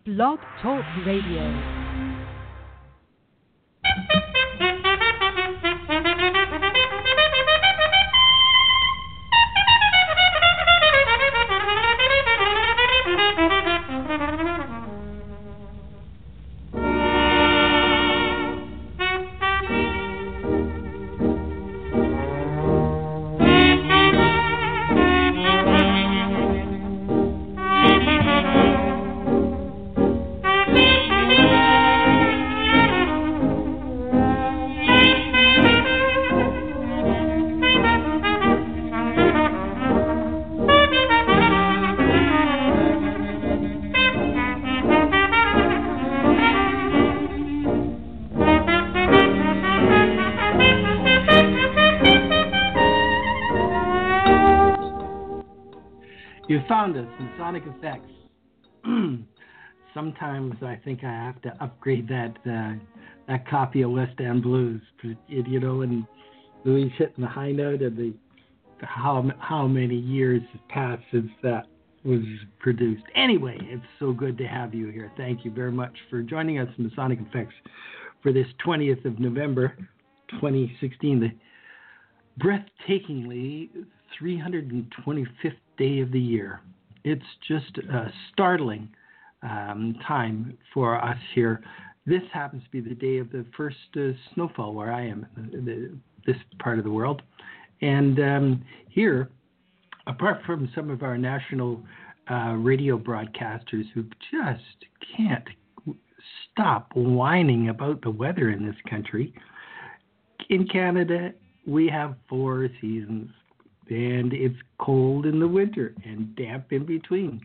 Blog Talk Radio. You found us in Sonic Effects. Sometimes I think I have to upgrade that copy of West End Blues, you know, and Louise hitting the high note of the how many years have passed since that was produced. Anyway, it's so good to have you here. Thank you very much for joining us in the Sonic Effects for this 20th of November, 2016, the breathtakingly 325th day of the year. It's just a startling time for us here. This happens to be the day of the first snowfall where I am, this part of the world. And here, apart from some of our national radio broadcasters who just can't stop whining about the weather in this country, in Canada, we have 4 seasons. And it's cold in the winter and damp in between.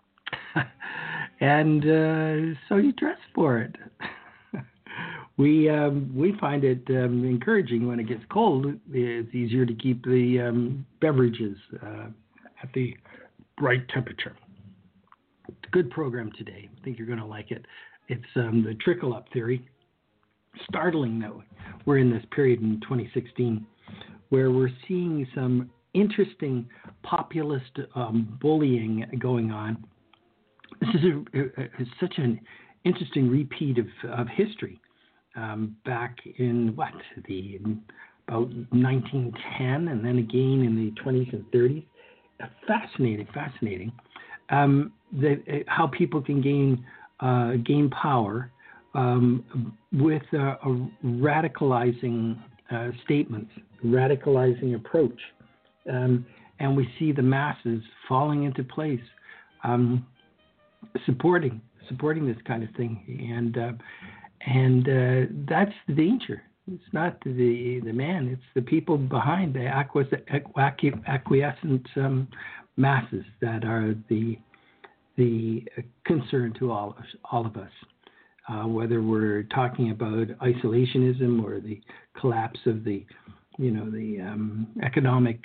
And so you dress for it. We find it encouraging when it gets cold. It's easier to keep the beverages at the right temperature. It's a good program today. I think you're going to like it. It's the trickle-up theory. Startling that we're in this period in 2016 where we're seeing some interesting populist bullying going on. This is such an interesting repeat of history. Back in about 1910, and then again in the 20s and 30s. Fascinating. How people can gain power with radicalizing statements, radicalizing approach. And we see the masses falling into place, supporting this kind of thing, and that's the danger. It's not the man; it's the people behind the acquiescent masses that are the concern to all of us. Whether we're talking about isolationism or the collapse of the economic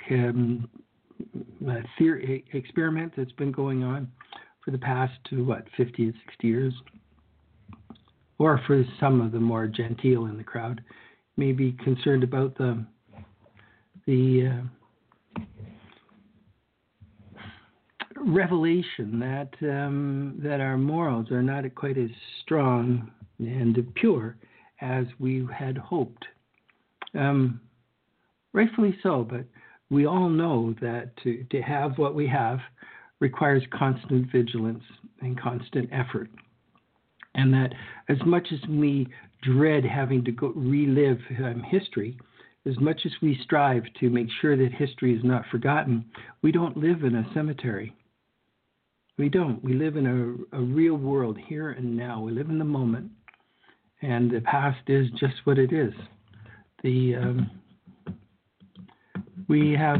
theory experiment that's been going on for the past 50 to 60 years, or for some of the more genteel in the crowd, may be concerned about the revelation that our morals are not quite as strong and pure as we had hoped. Rightfully so, but we all know that to have what we have requires constant vigilance and constant effort. And that as much as we dread having to go relive history, as much as we strive to make sure that history is not forgotten, we don't live in a cemetery. We don't. We live in a real world here and now. We live in the moment. And the past is just what it is. We have,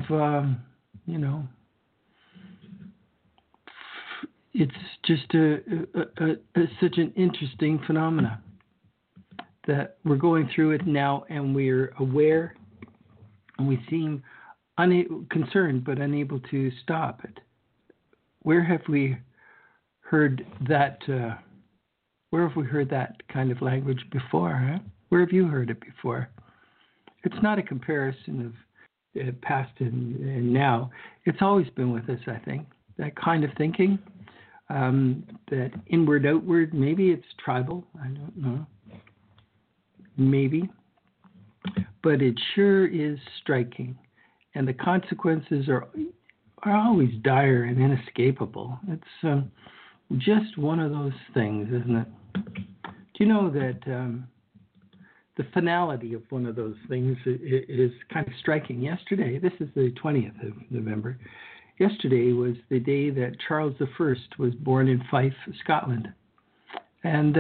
it's just such an interesting phenomena that we're going through it now, and we're aware, and we seem concerned but unable to stop it. Where have we heard that? Where have we heard that kind of language before? Huh? Where have you heard it before? It's not a comparison of past and now. It's always been with us, I think. That kind of thinking that inward, outward, maybe it's tribal, I don't know, maybe, but it sure is striking. And the consequences are always dire and inescapable. It's just one of those things, isn't it? Do you know that the finality of one of those things is kind of striking? Yesterday, this is the 20th of November, yesterday was the day that Charles I was born in Fife, Scotland. And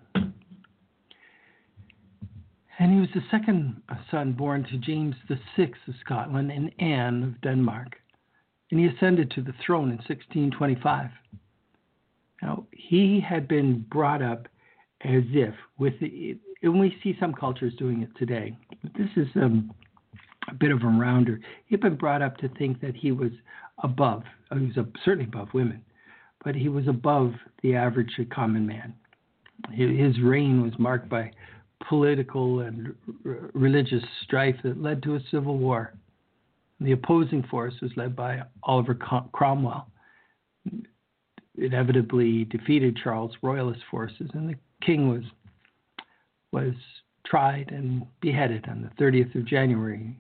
he was the second son born to James VI of Scotland and Anne of Denmark. And he ascended to the throne in 1625. Now, he had been brought up as if, and we see some cultures doing it today, but this is a bit of a rounder. He had been brought up to think that he was above, he was certainly above women, but he was above the average common man. His reign was marked by political and religious strife that led to a civil war. The opposing force was led by Oliver Cromwell. It inevitably defeated Charles' royalist forces, and the king was tried and beheaded on the 30th of January,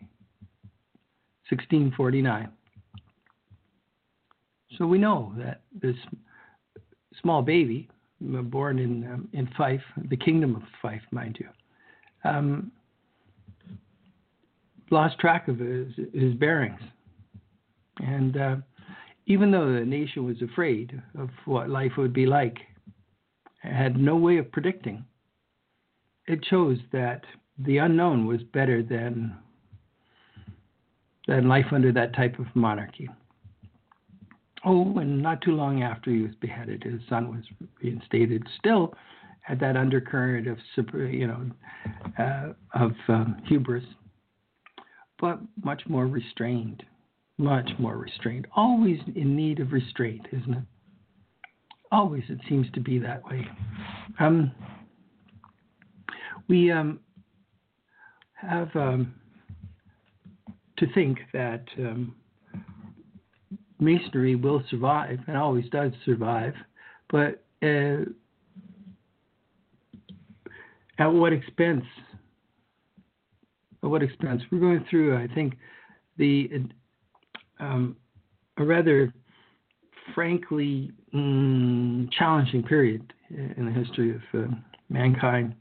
1649. So we know that this small baby, born in Fife, the kingdom of Fife, mind you, lost track of his bearings. And even though the nation was afraid of what life would be like, it had no way of predicting, it chose that the unknown was better than life under that type of monarchy. Oh, and not too long after he was beheaded, his son was reinstated, still had that undercurrent of hubris, but much more restrained. Always in need of restraint, isn't it? Always, it seems to be that way. We have to think that Masonry will survive, and always does survive, but at what expense? At what expense? We're going through, I think, a rather frankly challenging period in the history of mankind.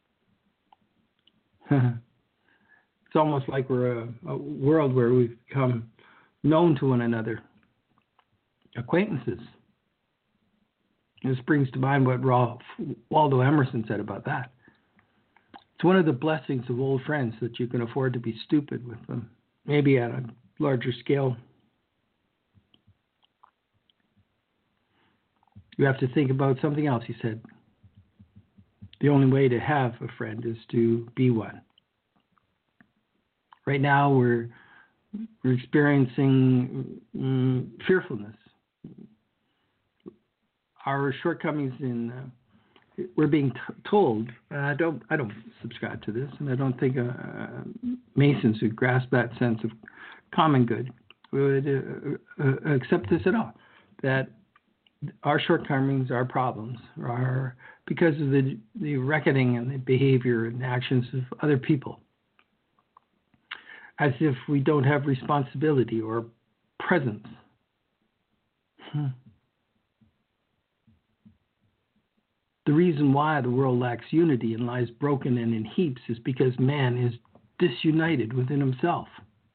It's almost like we're a world where we've become known to one another, acquaintances. This brings to mind what Waldo Emerson said about that. It's one of the blessings of old friends that you can afford to be stupid with them, maybe at a larger scale. You have to think about something else, he said. The only way to have a friend is to be one. Right now, we're experiencing fearfulness. Our shortcomings we're being told. I don't subscribe to this, and I don't think Masons who grasp that sense of common good would accept this at all. That our shortcomings, our problems, are because of the reckoning and the behavior and actions of other people, as if we don't have responsibility or presence. The reason why the world lacks unity and lies broken and in heaps is because man is disunited within himself.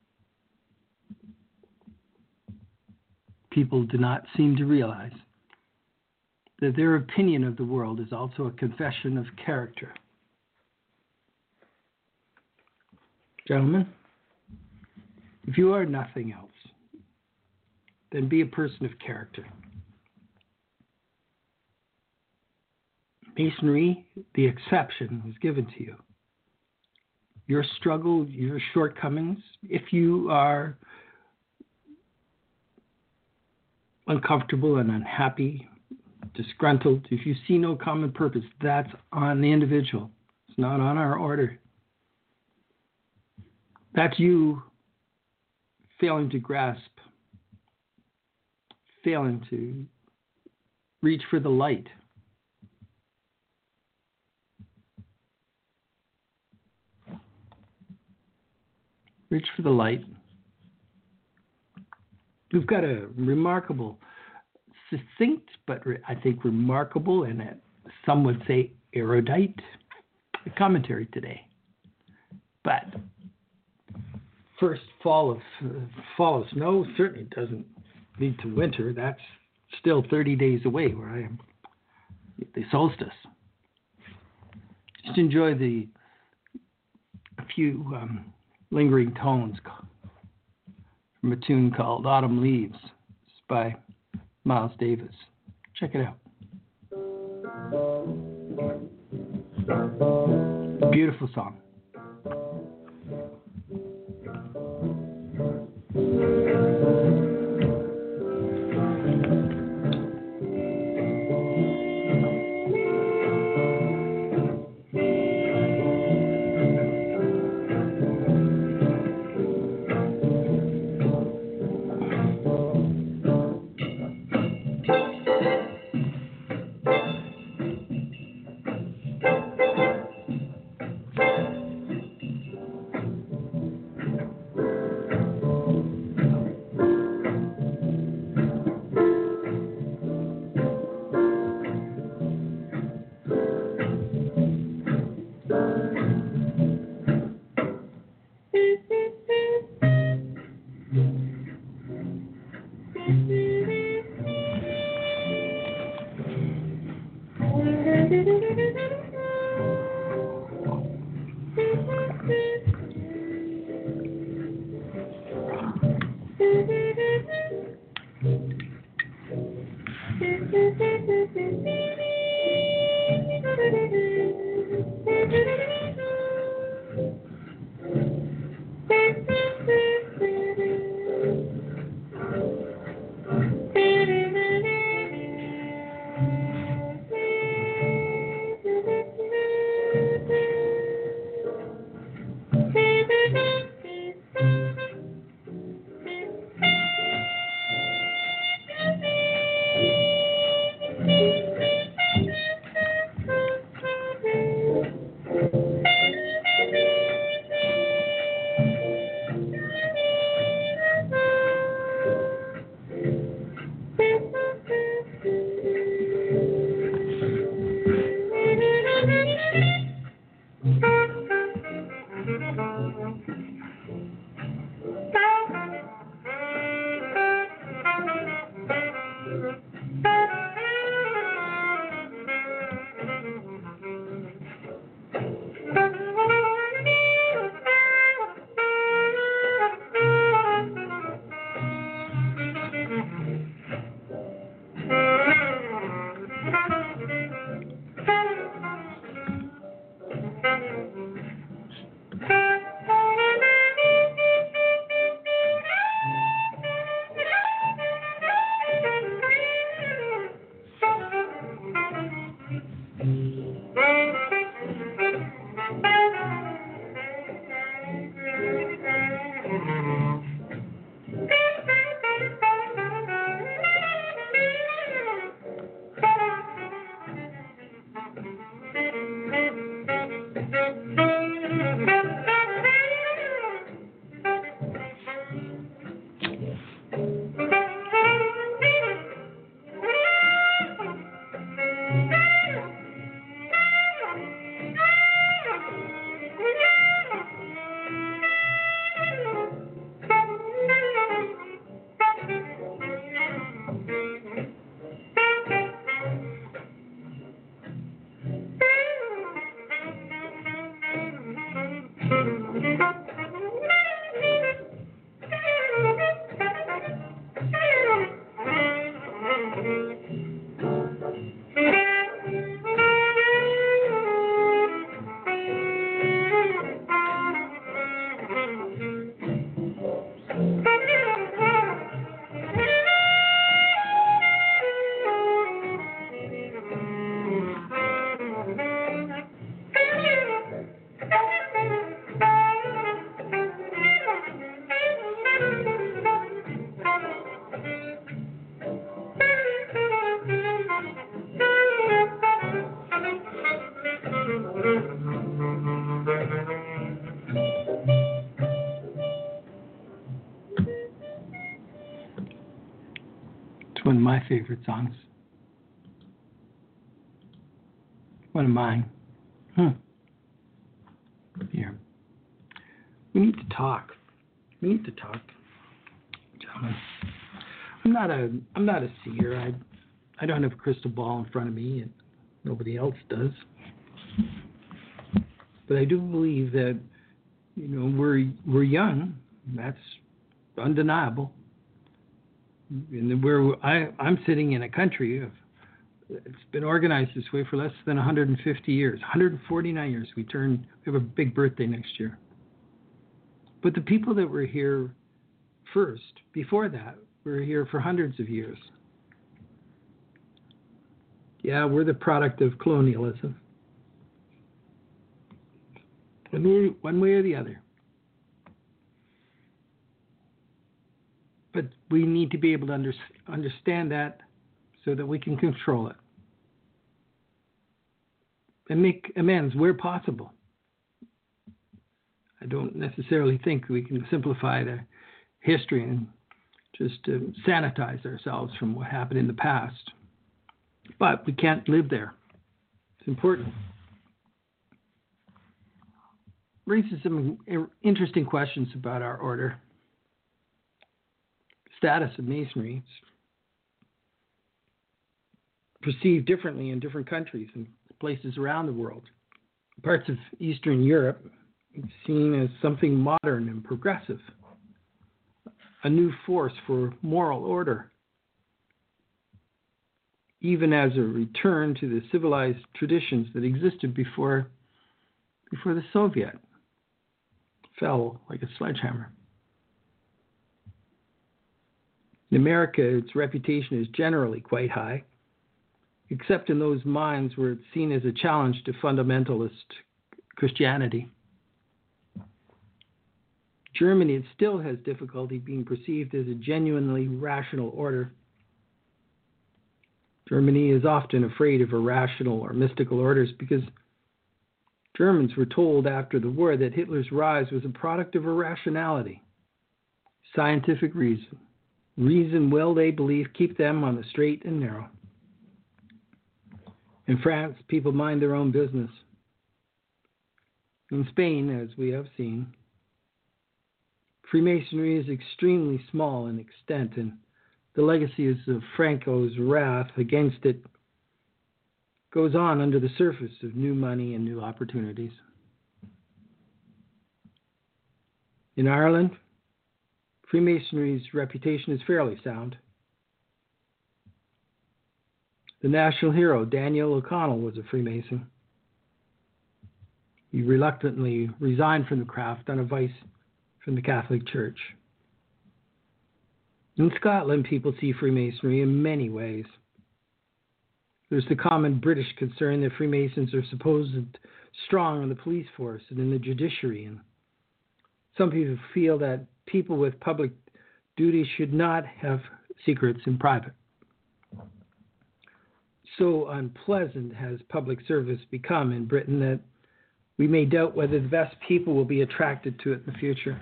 People do not seem to realize that their opinion of the world is also a confession of character. Gentlemen, if you are nothing else, then be a person of character. Masonry, the exception, was given to you. Your struggle, your shortcomings, if you are uncomfortable and unhappy, disgruntled, if you see no common purpose, that's on the individual. It's not on our order. That's you failing to grasp, failing to Reach for the light. Reach for the light. We've got a remarkable, succinct, but I think remarkable, and some would say erudite commentary today. But first fall of snow certainly doesn't lead to winter. That's still 30 days away where I am. The solstice. Just enjoy a few lingering tones from a tune called Autumn Leaves. It's by Miles Davis. Check it out. Beautiful song. favorite songs. One of mine. Here. We need to talk. Gentlemen. I'm not a seer. I don't have a crystal ball in front of me, and nobody else does. But I do believe that, we're young. That's undeniable. And I'm sitting in a country it's been organized this way for less than 150 years, 149 years. We have a big birthday next year. But the people that were here first, before that, were here for hundreds of years. Yeah, we're the product of colonialism. One way or the other. But we need to be able to understand that so that we can control it and make amends where possible. I don't necessarily think we can simplify the history and just sanitize ourselves from what happened in the past. But we can't live there. It's important. Raises some interesting questions about our order. Status of Masonry. It's perceived differently in different countries and places around the world. Parts of Eastern Europe, it's seen as something modern and progressive, a new force for moral order, even as a return to the civilized traditions that existed before the Soviet fell like a sledgehammer. In America, its reputation is generally quite high, except in those minds where it's seen as a challenge to fundamentalist Christianity. Germany, it still has difficulty being perceived as a genuinely rational order. Germany is often afraid of irrational or mystical orders because Germans were told after the war that Hitler's rise was a product of irrationality, scientific reason. Reason will, they believe, keep them on the straight and narrow. In France, people mind their own business. In Spain, as we have seen, Freemasonry is extremely small in extent, and the legacies of Franco's wrath against it goes on under the surface of new money and new opportunities. In Ireland, Freemasonry's reputation is fairly sound. The national hero, Daniel O'Connell, was a Freemason. He reluctantly resigned from the craft on advice from the Catholic Church. In Scotland, people see Freemasonry in many ways. There's the common British concern that Freemasons are supposed strong in the police force and in the judiciary. And some people feel that people with public duties should not have secrets in private. So unpleasant has public service become in Britain that we may doubt whether the best people will be attracted to it in the future.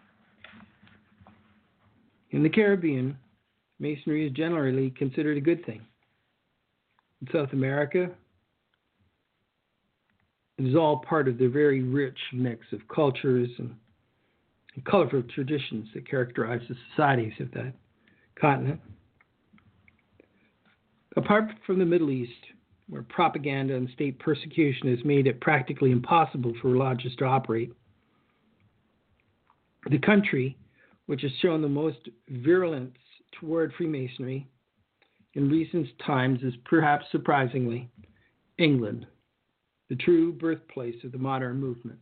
In the Caribbean, Masonry is generally considered a good thing. In South America, it is all part of the very rich mix of cultures and colorful traditions that characterize the societies of that continent. Apart from the Middle East, where propaganda and state persecution has made it practically impossible for lodges to operate, the country which has shown the most virulence toward Freemasonry in recent times is perhaps surprisingly England, the true birthplace of the modern movement.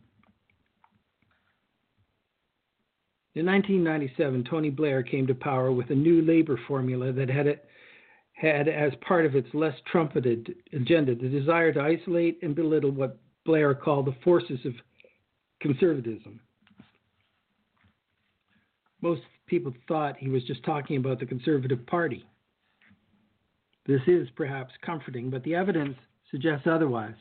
In 1997, Tony Blair came to power with a new labor formula that had as part of its less trumpeted agenda the desire to isolate and belittle what Blair called the forces of conservatism. Most people thought he was just talking about the Conservative Party. This is perhaps comforting, but the evidence suggests otherwise.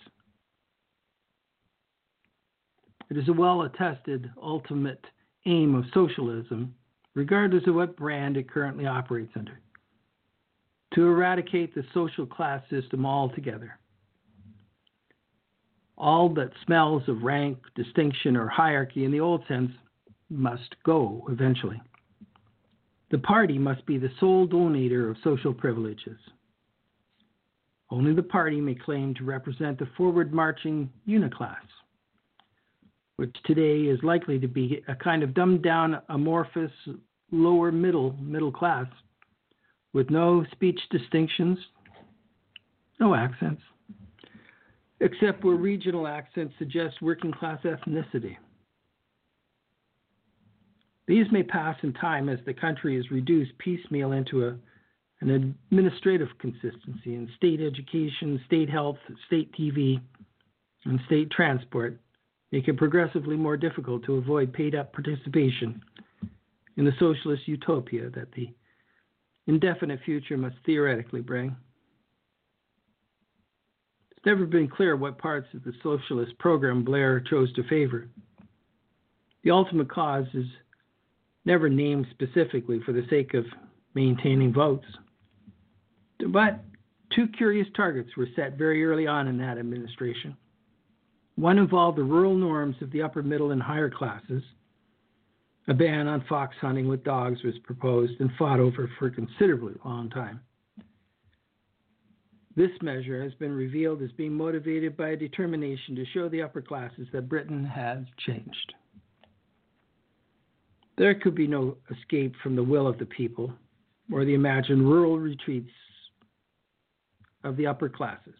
It is a well-attested ultimate aim of socialism, regardless of what brand it currently operates under. to eradicate the social class system altogether. All that smells of rank, distinction, or hierarchy in the old sense must go eventually. The party must be the sole donator of social privileges. Only the party may claim to represent the forward-marching uniclass, which today is likely to be a kind of dumbed-down, amorphous, lower middle class, with no speech distinctions, no accents, except where regional accents suggest working-class ethnicity. These may pass in time as the country is reduced piecemeal into an administrative consistency in state education, state health, state TV, and state transport, make it progressively more difficult to avoid paid-up participation in the socialist utopia that the indefinite future must theoretically bring. It's never been clear what parts of the socialist program Blair chose to favor. The ultimate cause is never named specifically for the sake of maintaining votes. But two curious targets were set very early on in that administration. One involved the rural norms of the upper middle and higher classes. A ban on fox hunting with dogs was proposed and fought over for a considerably long time. This measure has been revealed as being motivated by a determination to show the upper classes that Britain has changed. There could be no escape from the will of the people or the imagined rural retreats of the upper classes.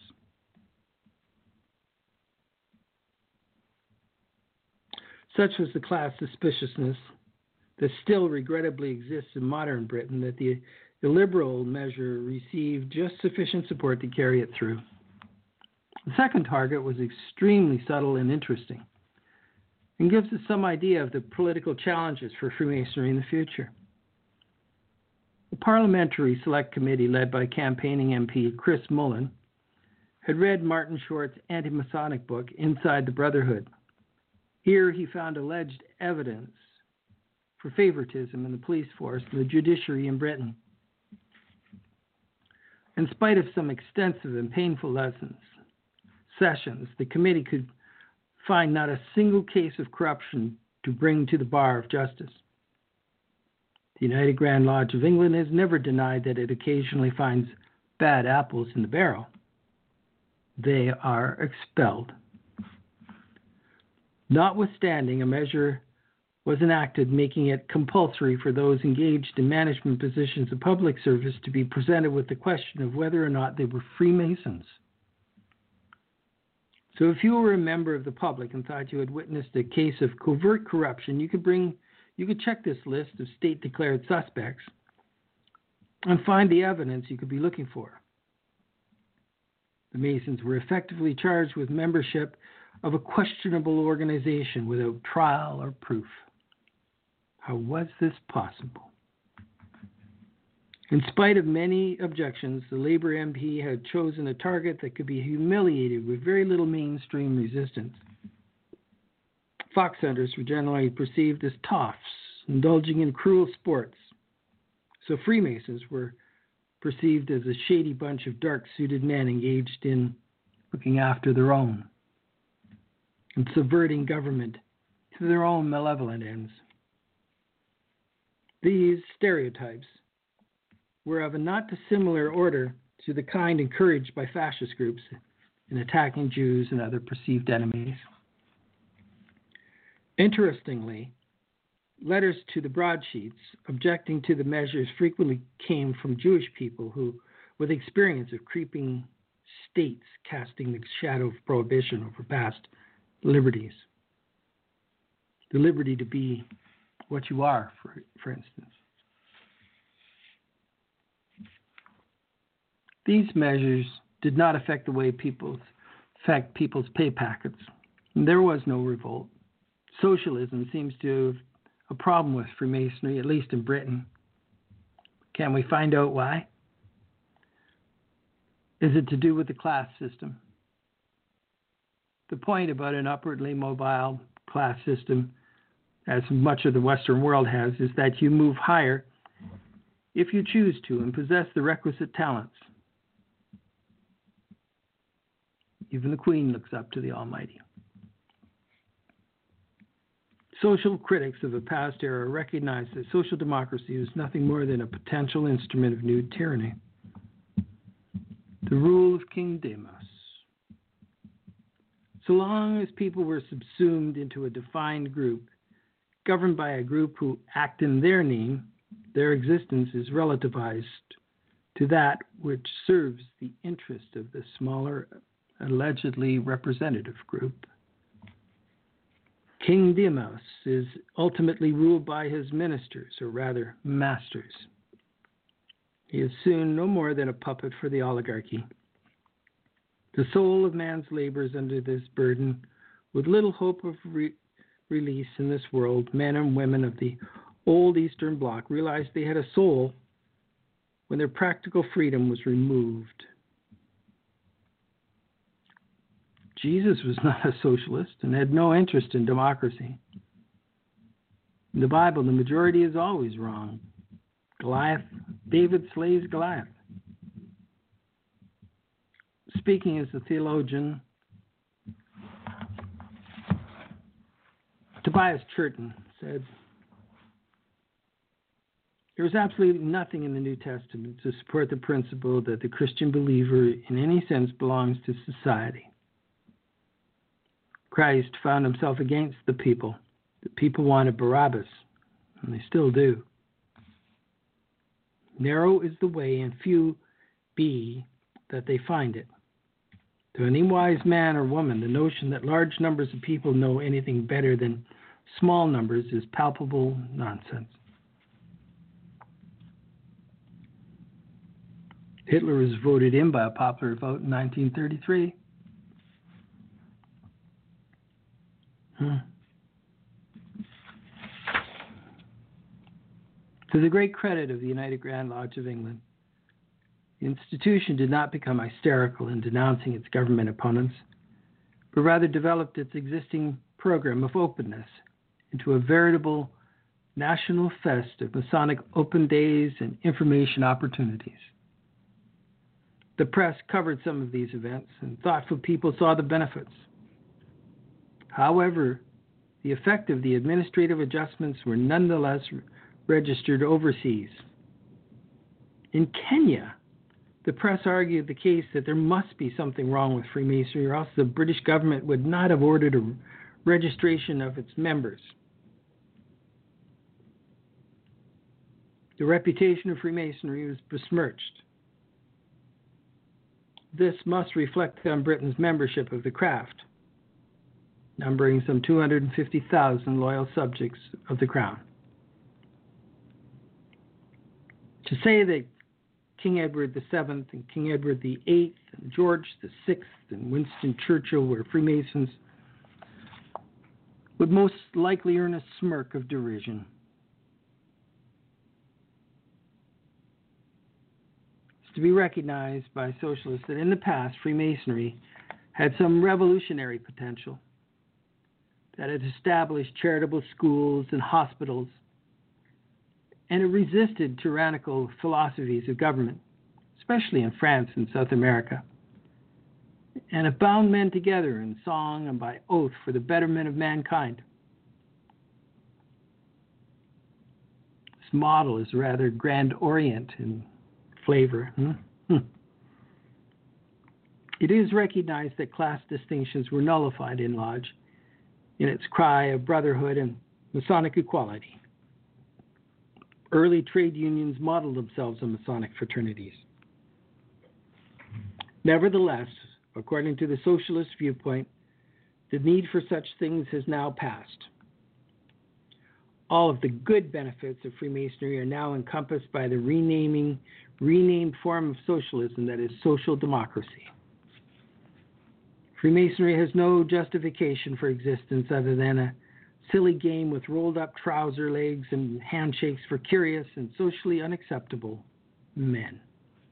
Such was the class suspiciousness that still regrettably exists in modern Britain that the illiberal measure received just sufficient support to carry it through. The second target was extremely subtle and interesting, and gives us some idea of the political challenges for Freemasonry in the future. The Parliamentary Select Committee, led by campaigning MP Chris Mullin, had read Martin Short's anti-Masonic book, Inside the Brotherhood. Here he found alleged evidence for favoritism in the police force and the judiciary in Britain. In spite of some extensive and painful sessions, the committee could find not a single case of corruption to bring to the bar of justice. The United Grand Lodge of England has never denied that it occasionally finds bad apples in the barrel. They are expelled. Notwithstanding, a measure was enacted making it compulsory for those engaged in management positions of public service to be presented with the question of whether or not they were Freemasons. So if you were a member of the public and thought you had witnessed a case of covert corruption, you could check this list of state-declared suspects and find the evidence you could be looking for. The Masons were effectively charged with membership of a questionable organization without trial or proof. How was this possible? In spite of many objections, the Labour MP had chosen a target that could be humiliated with very little mainstream resistance. Fox hunters were generally perceived as toffs, indulging in cruel sports. So Freemasons were perceived as a shady bunch of dark-suited men engaged in looking after their own and subverting government to their own malevolent ends. These stereotypes were of a not dissimilar order to the kind encouraged by fascist groups in attacking Jews and other perceived enemies. Interestingly, letters to the broadsheets objecting to the measures frequently came from Jewish people who, with experience of creeping states casting the shadow of prohibition over past liberties. The liberty to be what you are, for instance. These measures did not affect the way people's pay packets. There was no revolt. Socialism seems to have a problem with Freemasonry, at least in Britain. Can we find out why? Is it to do with the class system? The point about an upwardly mobile class system, as much of the Western world has, is that you move higher if you choose to and possess the requisite talents. Even the Queen looks up to the Almighty. Social critics of the past era recognize that social democracy is nothing more than a potential instrument of new tyranny. The rule of King Demos. So long as people were subsumed into a defined group, governed by a group who act in their name, their existence is relativized to that which serves the interest of the smaller, allegedly representative group. King Demos is ultimately ruled by his ministers, or rather, masters. He is soon no more than a puppet for the oligarchy. The soul of man's labors under this burden, with little hope of release in this world. Men and women of the old Eastern Bloc realized they had a soul when their practical freedom was removed. Jesus was not a socialist and had no interest in democracy. In the Bible, the majority is always wrong. David slays Goliath. Speaking as a theologian, Tobias Churton said, "There is absolutely nothing in the New Testament to support the principle that the Christian believer in any sense belongs to society. Christ found himself against the people. The people wanted Barabbas, and they still do. Narrow is the way, and few be that they find it. To any wise man or woman, the notion that large numbers of people know anything better than small numbers is palpable nonsense." Hitler was voted in by a popular vote in 1933. To the great credit of the United Grand Lodge of England, the institution did not become hysterical in denouncing its government opponents, but rather developed its existing program of openness into a veritable national fest of Masonic open days and information opportunities. The press covered some of these events, and thoughtful people saw the benefits. However, the effect of the administrative adjustments were nonetheless registered overseas. In Kenya, the press argued the case that there must be something wrong with Freemasonry, or else the British government would not have ordered a registration of its members. The reputation of Freemasonry was besmirched. This must reflect on Britain's membership of the craft, numbering some 250,000 loyal subjects of the Crown. To say that King Edward VII and King Edward VIII and George VI and Winston Churchill were Freemasons would most likely earn a smirk of derision. It's to be recognized by socialists that in the past, Freemasonry had some revolutionary potential, that it established charitable schools and hospitals, and it resisted tyrannical philosophies of government, especially in France and South America. And it bound men together in song and by oath for the betterment of mankind. This model is rather Grand Orient in flavor. It is recognized that class distinctions were nullified in Lodge in its cry of brotherhood and Masonic equality. Early trade unions modeled themselves on Masonic fraternities. Nevertheless, according to the socialist viewpoint, the need for such things has now passed. All of the good benefits of Freemasonry are now encompassed by the renamed form of socialism, that is, social democracy. Freemasonry has no justification for existence other than a silly game with rolled-up trouser legs and handshakes for curious and socially unacceptable men.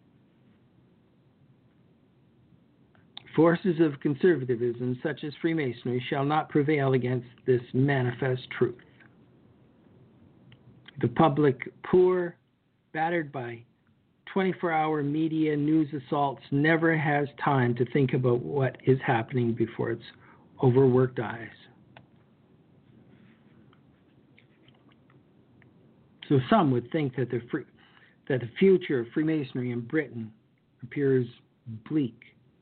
Forces of conservatism, such as Freemasonry, shall not prevail against this manifest truth. The public poor, battered by 24-hour media news assaults, never has time to think about what is happening before its overworked eyes. So some would think that the future of Freemasonry in Britain appears bleak.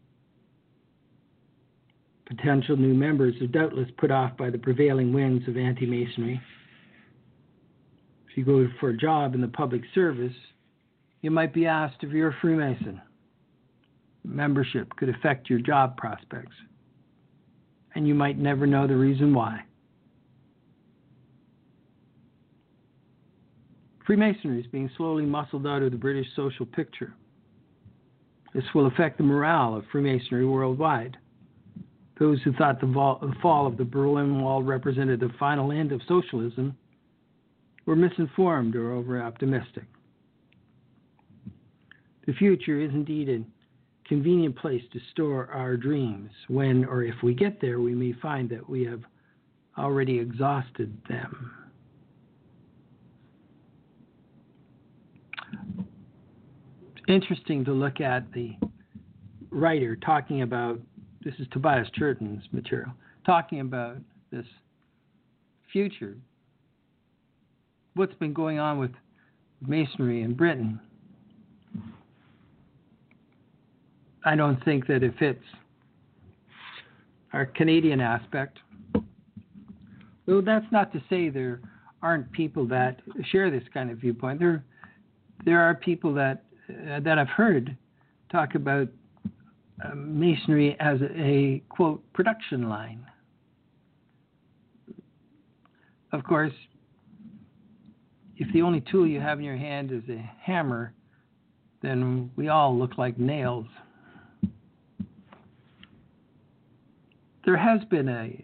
Potential new members are doubtless put off by the prevailing winds of anti-Masonry. If you go for a job in the public service, you might be asked if you're a Freemason. Membership could affect your job prospects, and you might never know the reason why. Freemasonry is being slowly muscled out of the British social picture. This will affect the morale of Freemasonry worldwide. Those who thought the fall of the Berlin Wall represented the final end of socialism were misinformed or over-optimistic. The future is indeed a convenient place to store our dreams. When or if we get there, we may find that we have already exhausted them. It's interesting to look at the writer talking about, this is Tobias Churton's material, talking about this future. What's been going on with Masonry in Britain? I don't think that it fits our Canadian aspect. Well, that's not to say there aren't people that share this kind of viewpoint. There are people that I've heard talk about Masonry as a, quote, production line. Of course, if the only tool you have in your hand is a hammer, then we all look like nails. There has been a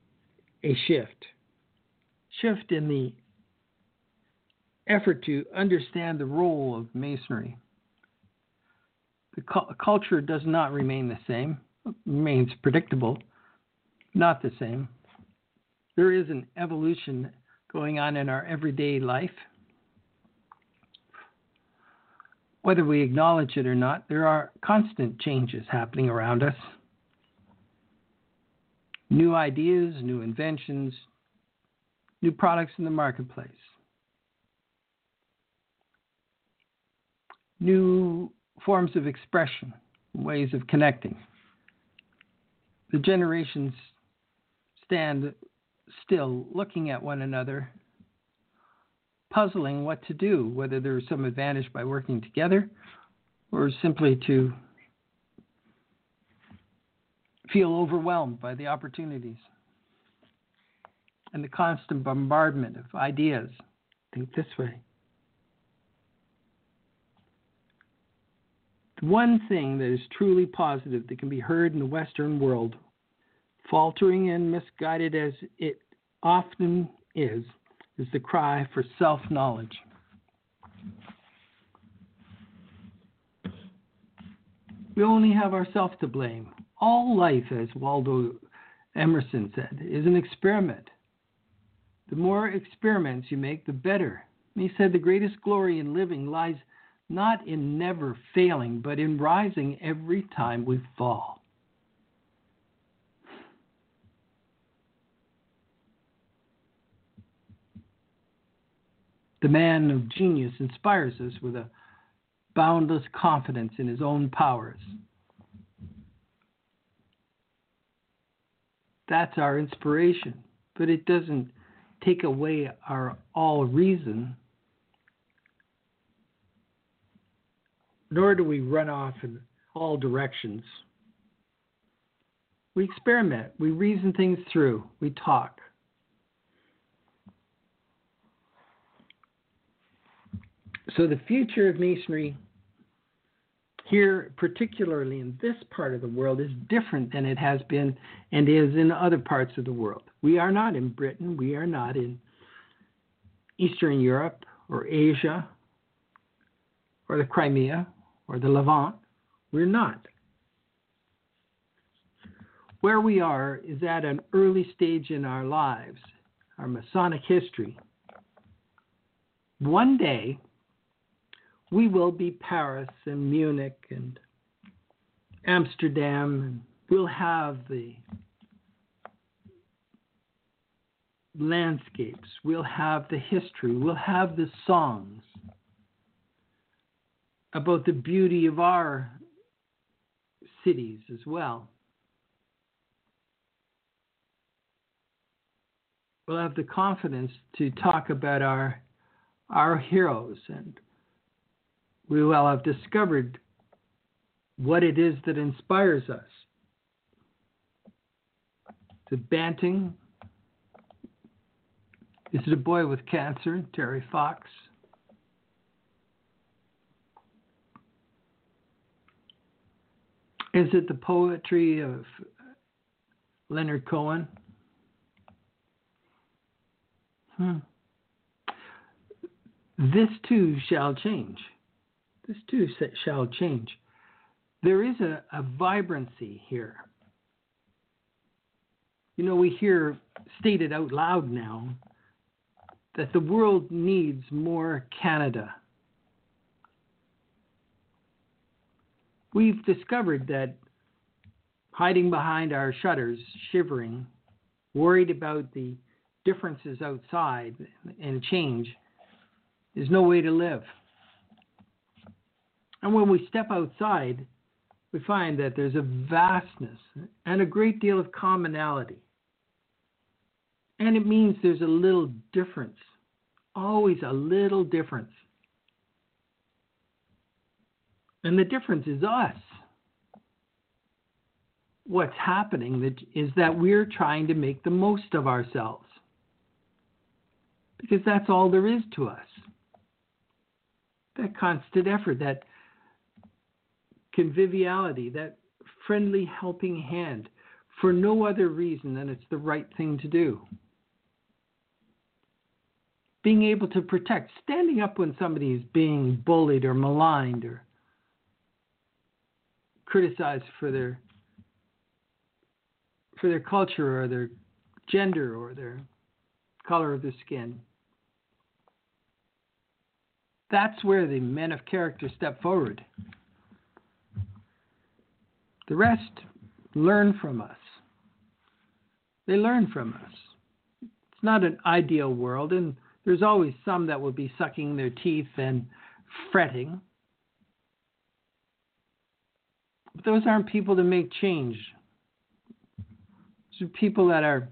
shift in the effort to understand the role of Masonry. The culture does not remain the same. It remains predictable, not the same. There is an evolution going on in our everyday life. Whether we acknowledge it or not, there are constant changes happening around us. New ideas, new inventions, new products in the marketplace. New forms of expression, ways of connecting. The generations stand still looking at one another, puzzling what to do, whether there's some advantage by working together or simply to feel overwhelmed by the opportunities and the constant bombardment of ideas. Think this way. The one thing that is truly positive that can be heard in the Western world, faltering and misguided as it often is the cry for self-knowledge. We only have ourselves to blame. All life, as Waldo Emerson said, is an experiment. The more experiments you make, the better. He said the greatest glory in living lies not in never failing, but in rising every time we fall. The man of genius inspires us with a boundless confidence in his own powers. That's our inspiration, but it doesn't take away our all reason, nor do we run off in all directions. We experiment, we reason things through, we talk. So the future of Masonry here, particularly in this part of the world, is different than it has been and is in other parts of the world. We are not in Britain. We are not in Eastern Europe or Asia or the Crimea or the Levant. We're not. Where we are is at an early stage in our lives, our Masonic history. One day, We will be Paris and Munich and Amsterdam, and we'll have the landscapes, we'll have the history, we'll have the songs about the beauty of our cities as well. We'll have the confidence to talk about our heroes, and we will have discovered what it is that inspires us. The Banting. Is it a boy with cancer? Terry Fox. Is it the poetry of Leonard Cohen? This too shall change. This too shall change. There is a vibrancy here. You know, we hear stated out loud now that the world needs more Canada. We've discovered that hiding behind our shutters, shivering, worried about the differences outside and change, is no way to live. And when we step outside, we find that there's a vastness and a great deal of commonality. And it means there's a little difference, always a little difference. And the difference is us. What's happening is that we're trying to make the most of ourselves, because that's all there is to us. That constant effort, that conviviality, that friendly helping hand, for no other reason than it's the right thing to do. Being able to protect, standing up when somebody is being bullied or maligned or criticized for their culture or their gender or their color of their skin. That's where the men of character step forward. The rest learn from us. They learn from us. It's not an ideal world, and there's always some that will be sucking their teeth and fretting. But those aren't people to make change. Those are people that have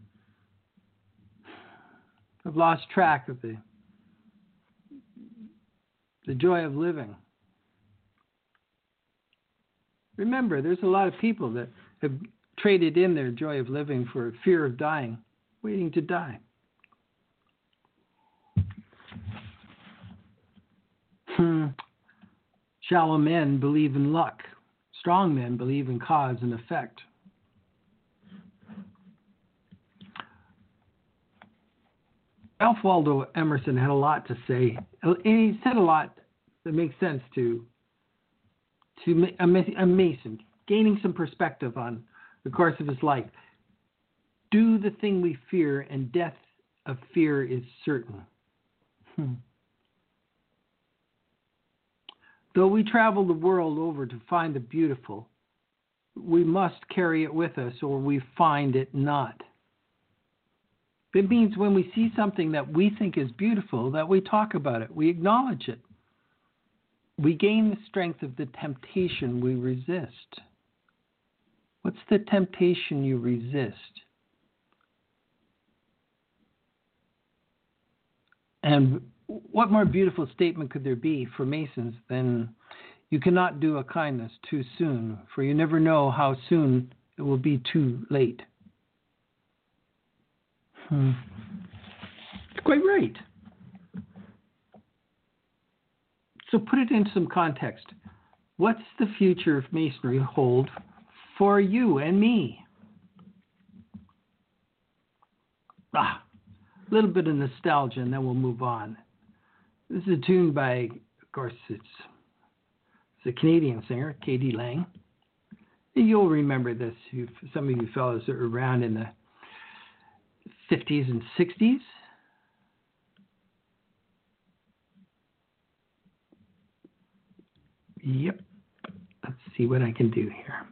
lost track of the joy of living. Remember, there's a lot of people that have traded in their joy of living for fear of dying, waiting to die. Shallow men believe in luck. Strong men believe in cause and effect. Ralph Waldo Emerson had a lot to say. And he said a lot that makes sense to a Mason, gaining some perspective on the course of his life. Do the thing we fear, and death of fear is certain. Though we travel the world over to find the beautiful, we must carry it with us or we find it not. It means when we see something that we think is beautiful, that we talk about it, we acknowledge it. We gain the strength of the temptation we resist. What's the temptation you resist? And what more beautiful statement could there be for Masons than, you cannot do a kindness too soon, for you never know how soon it will be too late. It's quite right. So put it into some context. What's the future of Masonry hold for you and me? A little bit of nostalgia and then we'll move on. This is a tune by, of course, it's a Canadian singer, K.D. Lang. You'll remember this, some of you fellows that were around in the 50s and 60s. Yep. Let's see what I can do here.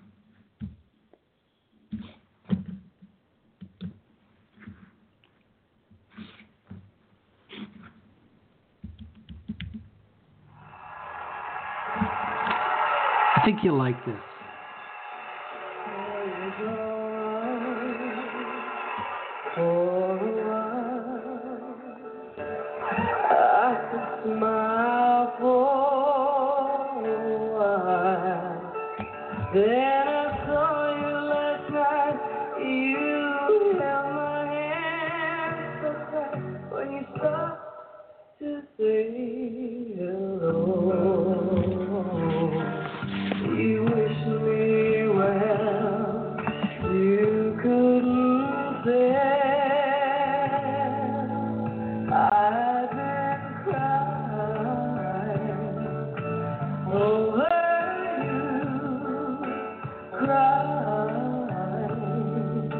I think you'll like this. Smile for a while. Then I saw you last night. You held my hand so tight when you stopped to say hello. You wish me well. You couldn't say. I've been crying over you, crying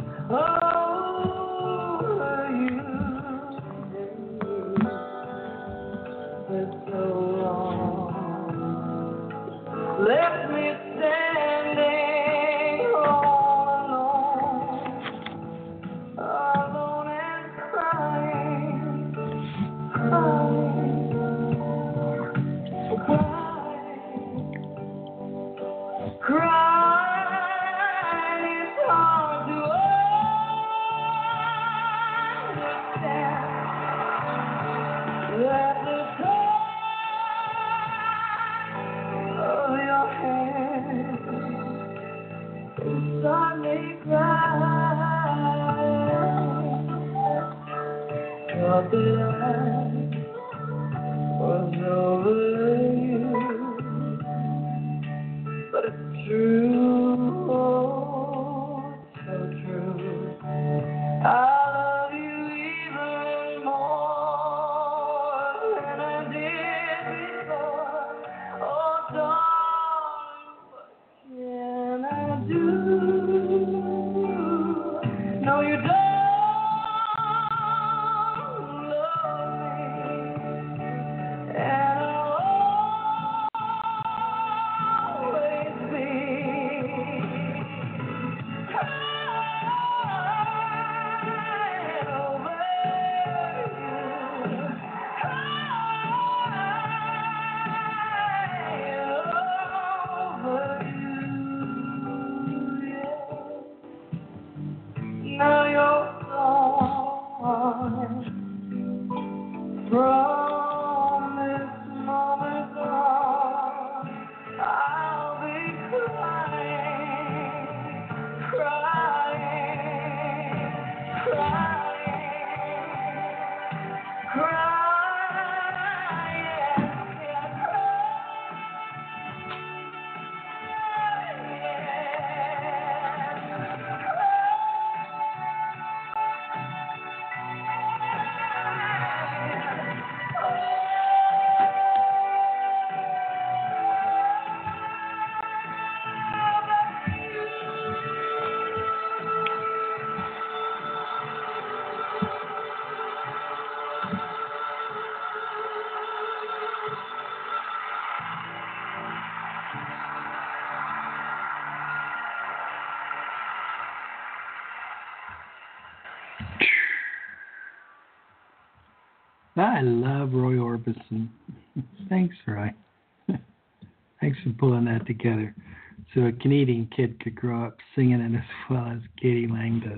over you. It's so long, left me standing all alone, alone and crying, crying, crying. It's hard to understand that the touch of your hand inside me crying. Thought that I was over you, but it's true, oh, so true. I love you even more than I did before. Oh, darling, what can I do? No, you don't love me, and I'll always be crying over you, crying over you, yeah. Now you're gone. From this moment on, I'll be crying, crying, crying, crying, yeah, I love Roy Orbison. Thanks, Roy. Thanks for pulling that together so a Canadian kid could grow up singing it as well as Katie Lang does.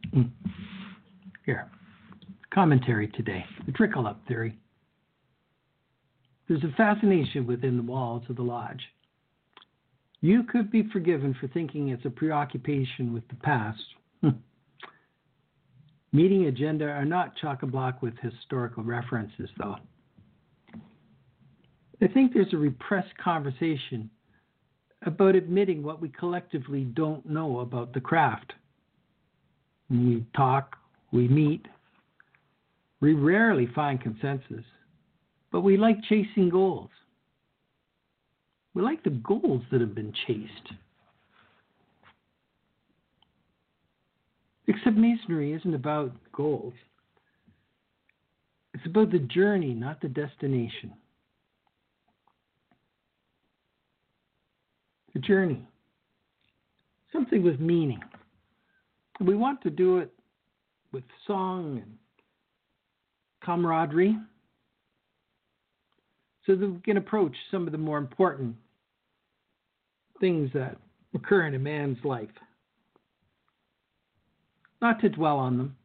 Here, commentary today. The trickle-up theory. There's a fascination within the walls of the lodge. You could be forgiven for thinking it's a preoccupation with the past. Meeting agenda are not chock-a-block with historical references, though. I think there's a repressed conversation about admitting what we collectively don't know about the craft. When we talk, we meet. We rarely find consensus, but we like chasing goals. We like the goals that have been chased. Except Masonry isn't about goals. It's about the journey, not the destination. a journey, something with meaning. We want to do it with song and camaraderie so that we can approach some of the more important things that occur in a man's life. Not to dwell on them,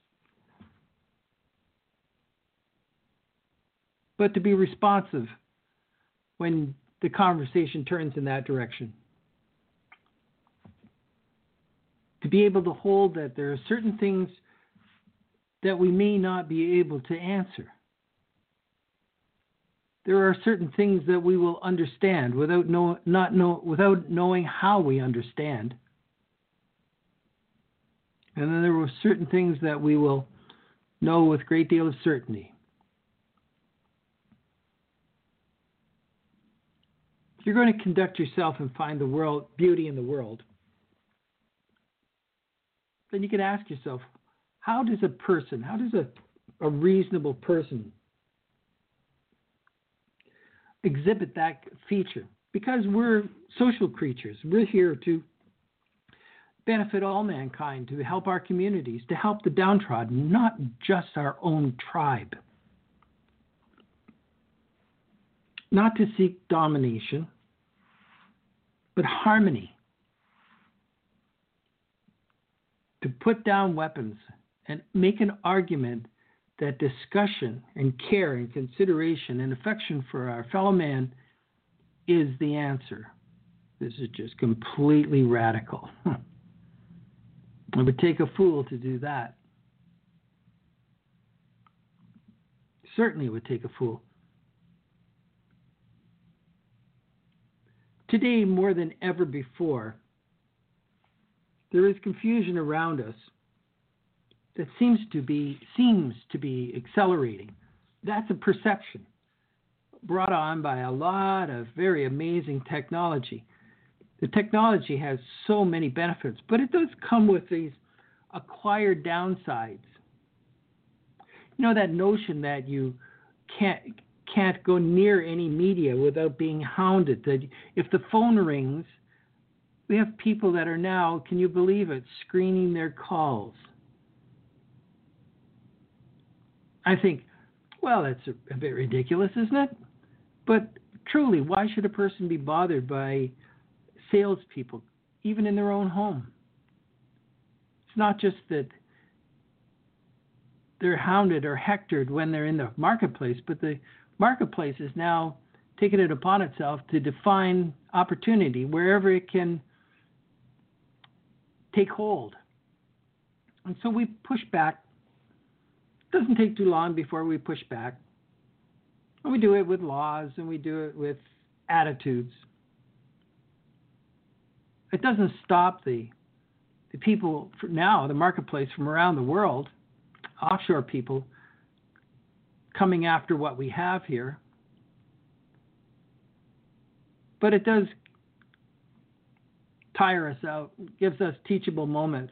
but to be responsive when the conversation turns in that direction. To be able to hold that there are certain things that we may not be able to answer. There are certain things that we will understand without knowing how we understand. And then there are certain things that we will know with a great deal of certainty. If you're going to conduct yourself and find the world, beauty in the world, then you can ask yourself, how does a reasonable person exhibit that feature? Because we're social creatures. We're here to benefit all mankind, to help our communities, to help the downtrodden, not just our own tribe. Not to seek domination, but harmony. To put down weapons and make an argument that discussion and care and consideration and affection for our fellow man is the answer. This is just completely radical. It would take a fool to do that. Certainly it would take a fool. Today, more than ever before, there is confusion around us that seems to be accelerating. That's a perception brought on by a lot of very amazing technology. The technology has so many benefits, but it does come with these acquired downsides. You know, that notion that you can't go near any media without being hounded, that if the phone rings, we have people that are now, can you believe it, screening their calls. I think, well, that's a bit ridiculous, isn't it? But truly, why should a person be bothered by salespeople, even in their own home? It's not just that they're hounded or hectored when they're in the marketplace, but the marketplace is now taking it upon itself to define opportunity wherever it can take hold. And so we push back. It doesn't take too long before we push back. And we do it with laws and we do it with attitudes. It doesn't stop the people now, the marketplace from around the world, offshore people, coming after what we have here. But it does tire us out, gives us teachable moments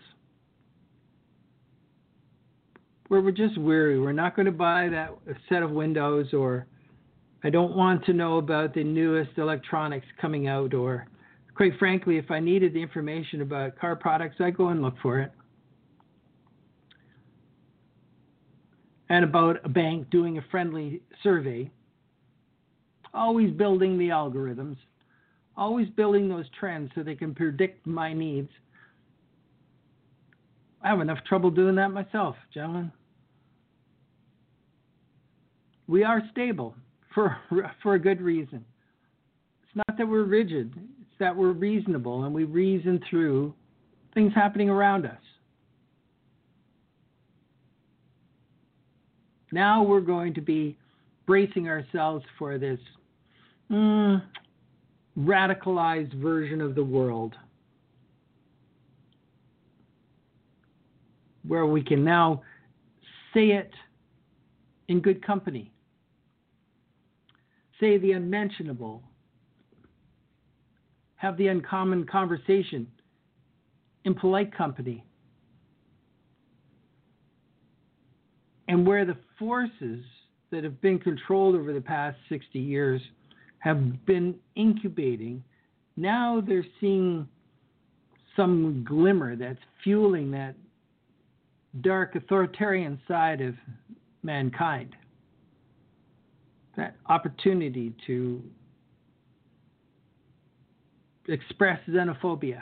where we're just weary. We're not going to buy that set of windows, or I don't want to know about the newest electronics coming out, or quite frankly, if I needed the information about car products, I go and look for it. And about a bank doing a friendly survey, always building the algorithms, always building those trends so they can predict my needs. I have enough trouble doing that myself, gentlemen. We are stable for a good reason. It's not that we're rigid. It's that we're reasonable and we reason through things happening around us. Now we're going to be bracing ourselves for this radicalized version of the world, where we can now say it in good company, say the unmentionable, have the uncommon conversation in polite company, and where the forces that have been controlled over the past 60 years have been incubating now they're seeing some glimmer that's fueling that dark authoritarian side of mankind. That opportunity to express xenophobia,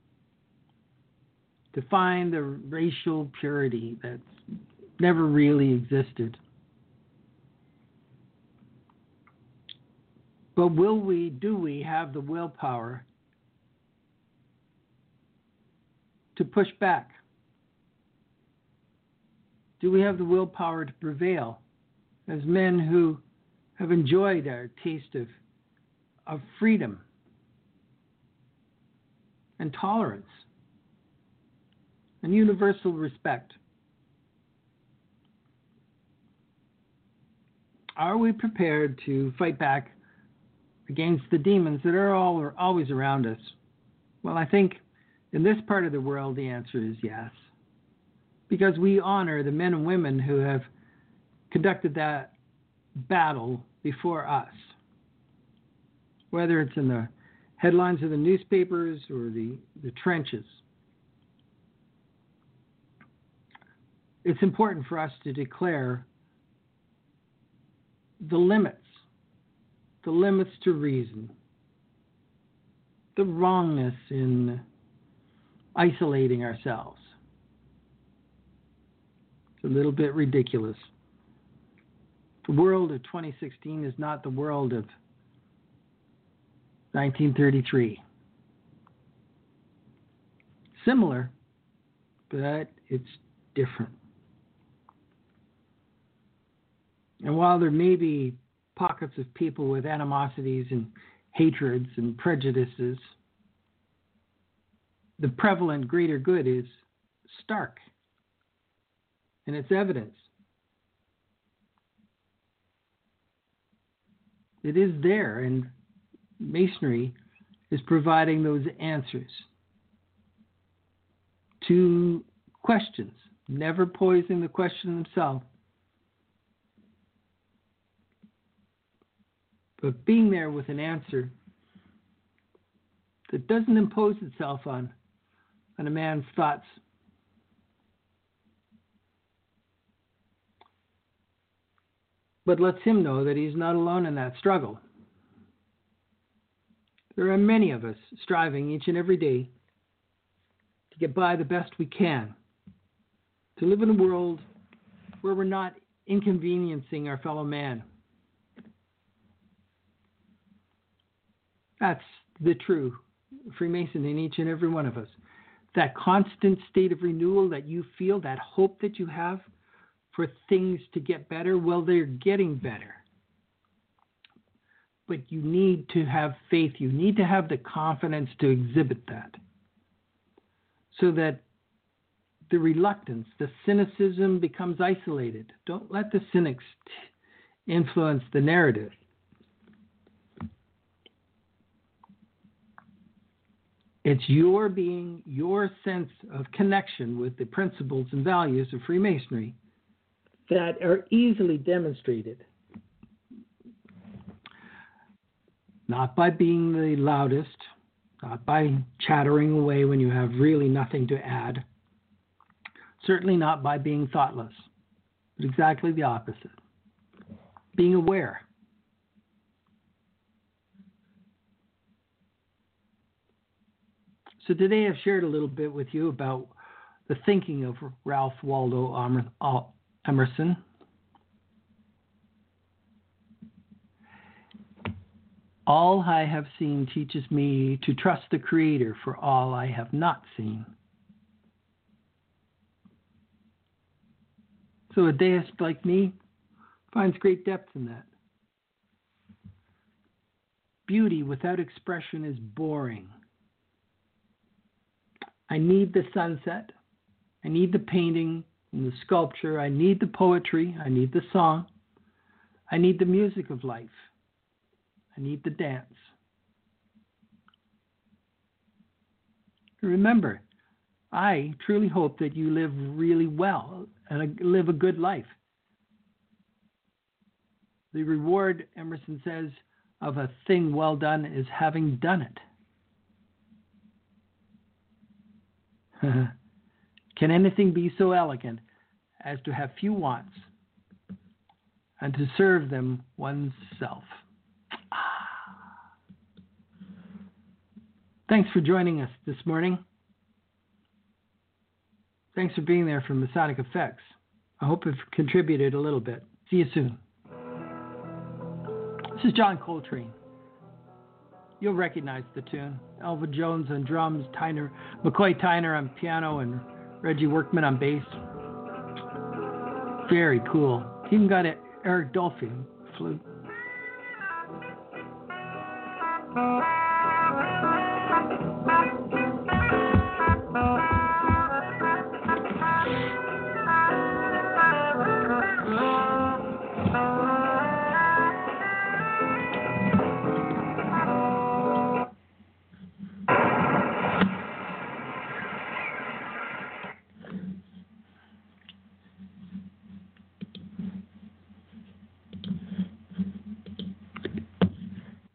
to find the racial purity that's never really existed. But do we have the willpower to push back? Do we have the willpower to prevail as men who have enjoyed our taste of freedom and tolerance and universal respect? Are we prepared to fight back against the demons that are always around us? Well, I think in this part of the world, the answer is yes. Because we honor the men and women who have conducted that battle before us. Whether it's in the headlines of the newspapers or the trenches. It's important for us to declare the limits to reason, the wrongness in isolating ourselves. It's a little bit ridiculous. The world of 2016 is not the world of 1933. Similar, but it's different. And while there may be pockets of people with animosities and hatreds and prejudices, the prevalent greater good is stark in its evidence. It is there, and Masonry is providing those answers to questions, never posing the question themselves, but being there with an answer that doesn't impose itself on a man's thoughts. But lets him know that he's not alone in that struggle. There are many of us striving each and every day to get by the best we can, to live in a world where we're not inconveniencing our fellow man. That's the true Freemason in each and every one of us. That constant state of renewal that you feel, that hope that you have for things to get better, well, they're getting better. But you need to have faith. You need to have the confidence to exhibit that. So that the reluctance, the cynicism becomes isolated. Don't let the cynics influence the narrative. It's your being, your sense of connection with the principles and values of Freemasonry that are easily demonstrated. Not by being the loudest, not by chattering away when you have really nothing to add. Certainly not by being thoughtless, but exactly the opposite. Being aware. So today I've shared a little bit with you about the thinking of Ralph Waldo Emerson. All I have seen teaches me to trust the Creator for all I have not seen. So a deist like me finds great depth in that. Beauty without expression is boring. I need the sunset. I need the painting and the sculpture. I need the poetry. I need the song. I need the music of life. I need the dance. Remember, I truly hope that you live really well and live a good life. The reward, Emerson says, of a thing well done is having done it. Can anything be so elegant as to have few wants and to serve them oneself? Thanks for joining us this morning. Thanks for being there for Masonic Effects. I hope it's contributed a little bit. See you soon. This is John Coltrane. You'll recognize the tune. Elva Jones on drums, McCoy Tyner on piano, and Reggie Workman on bass. Very cool. Even got Eric Dolphy flute.